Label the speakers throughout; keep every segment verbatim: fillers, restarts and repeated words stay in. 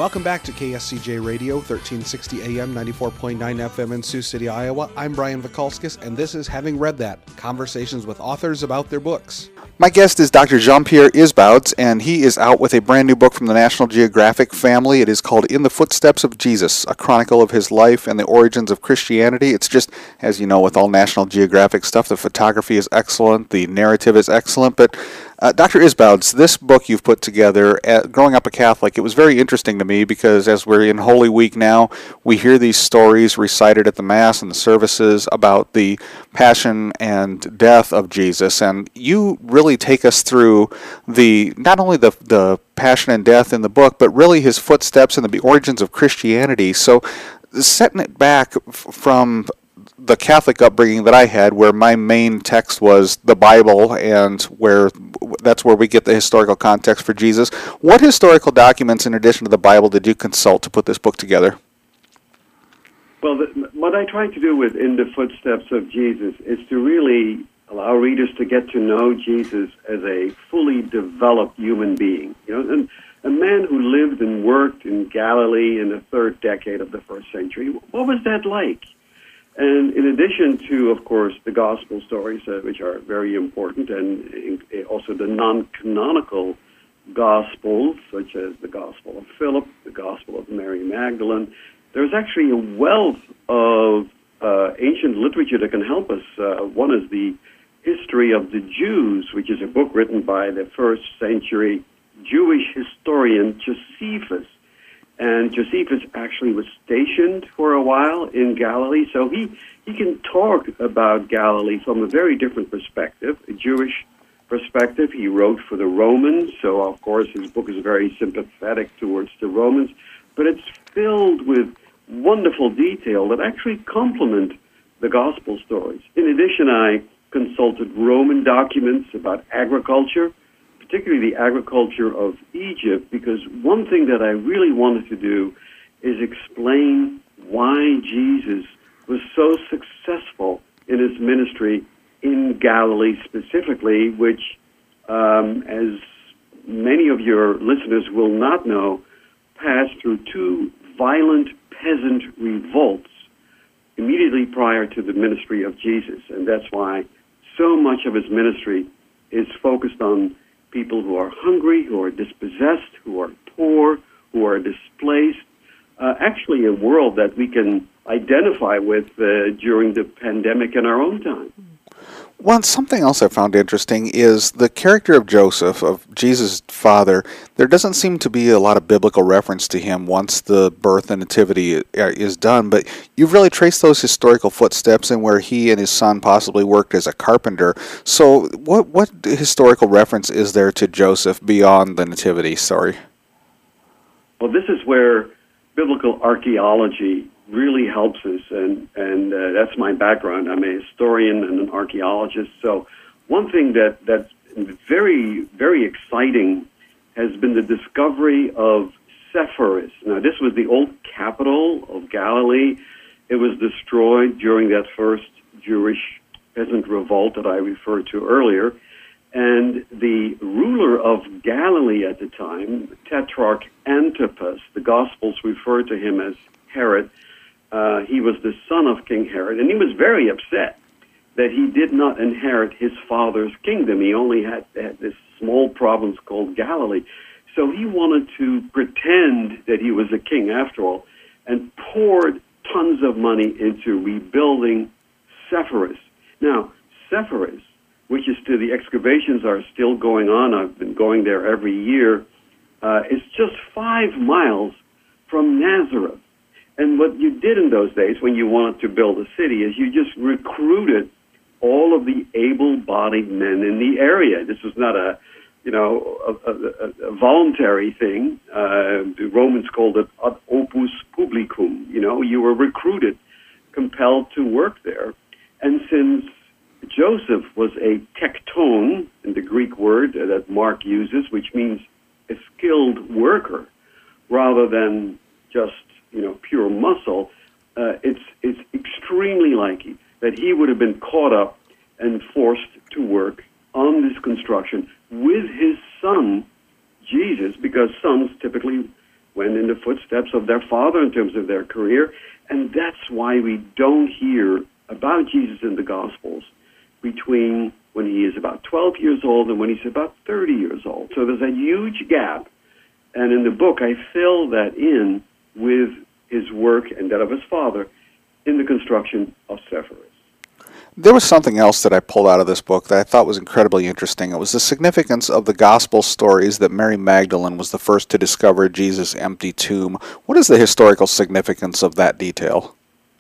Speaker 1: Welcome back to K S C J Radio, thirteen sixty A M, ninety-four point nine F M in Sioux City, Iowa. I'm Brian Vikalskis, and this is Having Read That, conversations with authors about their books.
Speaker 2: My guest is Doctor Jean-Pierre Isbouds, and he is out with a brand new book from the National Geographic family. It is called In the Footsteps of Jesus, a chronicle of his life and the origins of Christianity. It's just, as you know, with all National Geographic stuff, the photography is excellent, the narrative is excellent, but Uh, Doctor Isbouds, this book you've put together, uh, growing up a Catholic, it was very interesting to me because as we're in Holy Week now, we hear these stories recited at the Mass and the services about the passion and death of Jesus, and you really take us through the not only the the passion and death in the book, but really his footsteps and the origins of Christianity. So, setting it back f- from the Catholic upbringing that I had, where my main text was the Bible, and where that's where we get the historical context for Jesus. What historical documents, in addition to the Bible, did you consult to put this book together?
Speaker 3: Well, the, what I try to do with In the Footsteps of Jesus is to really allow readers to get to know Jesus as a fully developed human being. You know, and a man who lived and worked in Galilee in the third decade of the first century. What was that like? And in addition to, of course, the gospel stories, uh, which are very important, and uh, also the non-canonical gospels, such as the Gospel of Philip, the Gospel of Mary Magdalene, there's actually a wealth of uh, ancient literature that can help us. Uh, one is the History of the Jews, which is a book written by the first century Jewish historian Josephus. And Josephus actually was stationed for a while in Galilee, so he, he can talk about Galilee from a very different perspective, a Jewish perspective. He wrote for the Romans, so of course his book is very sympathetic towards the Romans, but it's filled with wonderful detail that actually complement the gospel stories. In addition, I consulted Roman documents about agriculture, particularly the agriculture of Egypt, because one thing that I really wanted to do is explain why Jesus was so successful in his ministry in Galilee specifically, which, um, as many of your listeners will not know, passed through two violent peasant revolts immediately prior to the ministry of Jesus. And that's why so much of his ministry is focused on people who are hungry, who are dispossessed, who are poor, who are displaced. Uh, actually, a world that we can identify with uh, during the pandemic in our own time.
Speaker 2: Well, something else I found interesting is the character of Joseph, of Jesus' father. There doesn't seem to be a lot of biblical reference to him once the birth and nativity is done, but you've really traced those historical footsteps in where he and his son possibly worked as a carpenter. So what what historical reference is there to Joseph beyond the nativity story?
Speaker 3: Well, this is where biblical archaeology really helps us, and, and uh, that's my background. I'm a historian and an archaeologist. So one thing that, that's very, very exciting has been the discovery of Sepphoris. Now, this was the old capital of Galilee. It was destroyed during that first Jewish peasant revolt that I referred to earlier. And the ruler of Galilee at the time, Tetrarch Antipas, the Gospels refer to him as Herod. Uh, he was the son of King Herod, and he was very upset that he did not inherit his father's kingdom. He only had, had this small province called Galilee. So he wanted to pretend that he was a king after all, and poured tons of money into rebuilding Sepphoris. Now, Sepphoris, which is to the excavations are still going on, I've been going there every year, uh, is just five miles from Nazareth. And what you did in those days when you wanted to build a city is you just recruited all of the able-bodied men in the area. This was not a, you know, a, a, a voluntary thing. Uh, the Romans called it ad opus publicum. You know, you were recruited, compelled to work there. And since Joseph was a tekton, in the Greek word that Mark uses, which means a skilled worker, rather than just, you know, pure muscle, uh, it's it's extremely likely that he would have been caught up and forced to work on this construction with his son, Jesus, because sons typically went in the footsteps of their father in terms of their career, and that's why we don't hear about Jesus in the Gospels between when he is about twelve years old and when he's about thirty years old. So there's a huge gap, and in the book I fill that in with his work and that of his father in the construction of Sepphoris.
Speaker 2: There was something else that I pulled out of this book that I thought was incredibly interesting. It was the significance of the gospel stories that Mary Magdalene was the first to discover Jesus' empty tomb. What is the historical significance of that detail?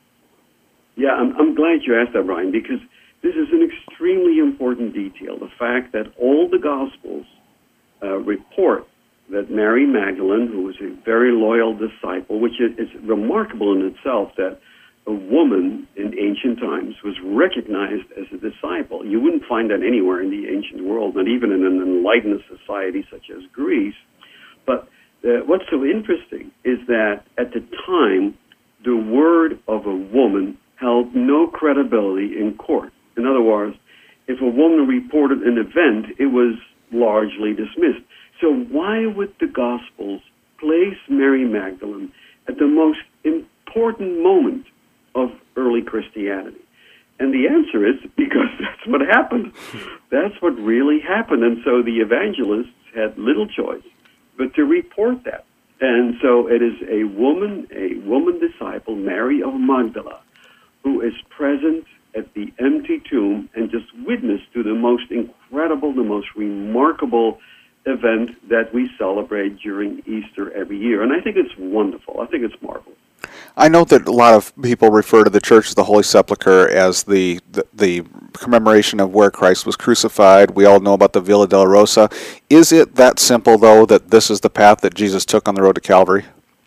Speaker 3: Yeah, I'm, I'm glad you asked that, Brian, because this is an extremely important detail. The fact that all the Gospels uh, report that Mary Magdalene, who was a very loyal disciple, which is, is remarkable in itself that a woman in ancient times was recognized as a disciple. You wouldn't find that anywhere in the ancient world, not even in an enlightened society such as Greece. But uh, what's so interesting is that at the time, the word of a woman held no credibility in court. In other words, if a woman reported an event, it was largely dismissed. So why would the Gospels place Mary Magdalene at the most important moment of early Christianity? And the answer is because that's what happened. That's what really happened. And so the evangelists had little choice but to report that. And so it is a woman, a woman disciple, Mary of Magdala, who is present at the empty tomb and just witness to the most incredible, the most remarkable event that we celebrate during Easter every year. And I think it's wonderful. I think it's marvelous.
Speaker 2: I know that a lot of people refer to the Church of the Holy Sepulchre as the, the the commemoration of where Christ was crucified. We all know about the Via Dolorosa. Is it that simple, though, that this is the path that Jesus took on the road to Calvary?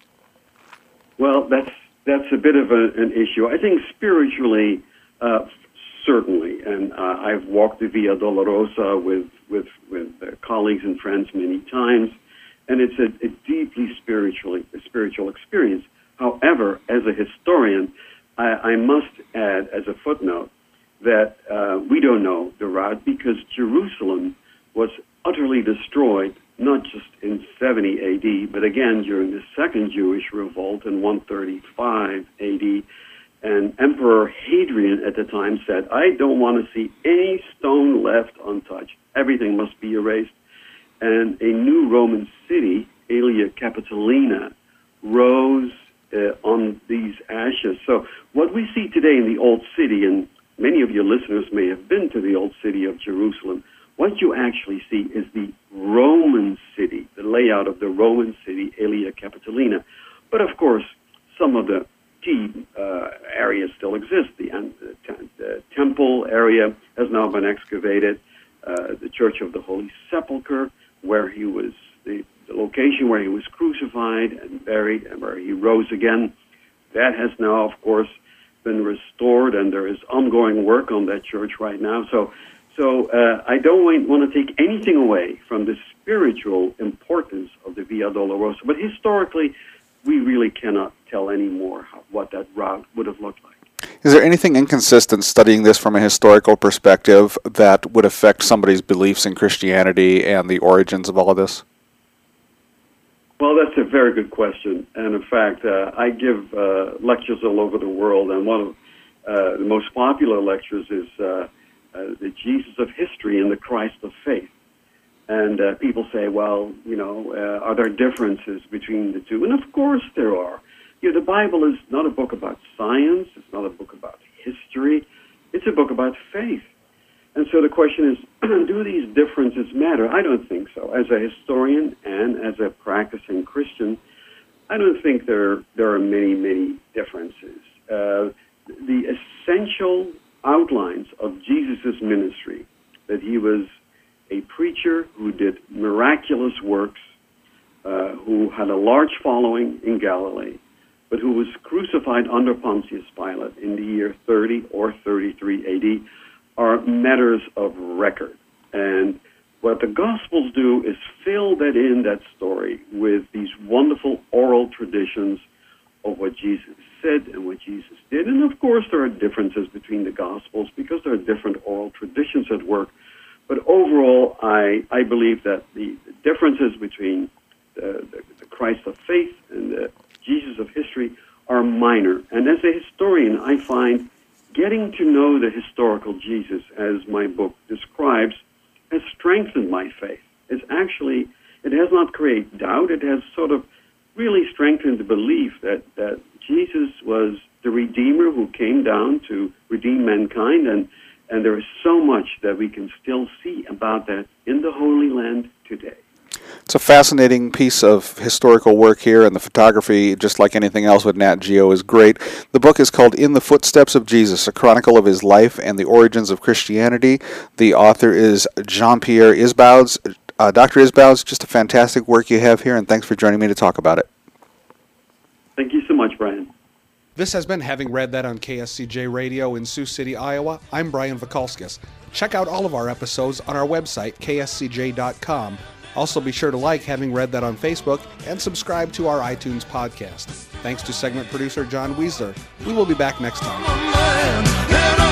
Speaker 3: Well, that's that's a bit of a, an issue. I think spiritually, uh, certainly, and uh, I've walked the Via Dolorosa with with with uh, colleagues and friends many times, and it's a, a deeply spiritually a spiritual experience. However, as a historian, I, I must add as a footnote that uh, we don't know the route because Jerusalem was utterly destroyed, not just in seventy A D, but again during the Second Jewish Revolt in one thirty-five A D. And Emperor Hadrian at the time said, I don't want to see any stone left untouched. Everything must be erased. And a new Roman city, Aelia Capitolina, rose Uh, on these ashes. So what we see today in the Old City, and many of your listeners may have been to the Old City of Jerusalem, what you actually see is the Roman city, the layout of the Roman city, Aelia Capitolina. But of course, some of the key uh, areas still exist. The, uh, the temple area has now been excavated. Uh, the Church of the Holy Sepulchre, where he was the The location where he was crucified and buried and where he rose again, that has now, of course, been restored, and there is ongoing work on that church right now. So so uh, I don't want to take anything away from the spiritual importance of the Via Dolorosa, but historically, we really cannot tell anymore how, what that route would have looked like.
Speaker 2: Is there anything inconsistent studying this from a historical perspective that would affect somebody's beliefs in Christianity and the origins of all of this?
Speaker 3: Well, that's a very good question. And in fact, uh, I give uh, lectures all over the world, and one of uh, the most popular lectures is uh, uh, the Jesus of History and the Christ of Faith. And uh, people say, well, you know, uh, are there differences between the two? And of course there are. You know, the Bible is not a book about science. It's not a book about history. It's a book about faith. And so the question is, do these differences matter? I don't think so. As a historian and as a practicing Christian, I don't think there, there are many, many differences. Uh, the essential outlines of Jesus' ministry, that he was a preacher who did miraculous works, uh, who had a large following in Galilee, but who was crucified under Pontius Pilate in the year thirty or thirty-three A D, are matters of record. And what the Gospels do is fill that in, that story, with these wonderful oral traditions of what Jesus said and what Jesus did. And of course there are differences between the Gospels because there are different oral traditions at work. But overall, I, I believe that the, the differences between the, the, the Christ of faith and the Jesus of history are minor. And as a historian, I find getting to know the historical Jesus, as my book describes, has strengthened my faith. It's actually, it has not created doubt. It has sort of really strengthened the belief that, that Jesus was the Redeemer who came down to redeem mankind, and, and there is so much that we can still see about that in the Holy Land today.
Speaker 2: It's a fascinating piece of historical work here, and the photography, just like anything else with Nat Geo, is great. The book is called In the Footsteps of Jesus, a chronicle of his life and the origins of Christianity. The author is Jean-Pierre Isbouds. Uh, Doctor Isbouds, just a fantastic work you have here, and thanks for joining me to talk about it.
Speaker 3: Thank you so much, Brian.
Speaker 1: This has been Having Read That on K S C J Radio in Sioux City, Iowa. I'm Brian Vakalskis. Check out all of our episodes on our website, K S C J dot com. Also, be sure to like Having Read That on Facebook and subscribe to our iTunes podcast. Thanks to segment producer John Weisler. We will be back next time.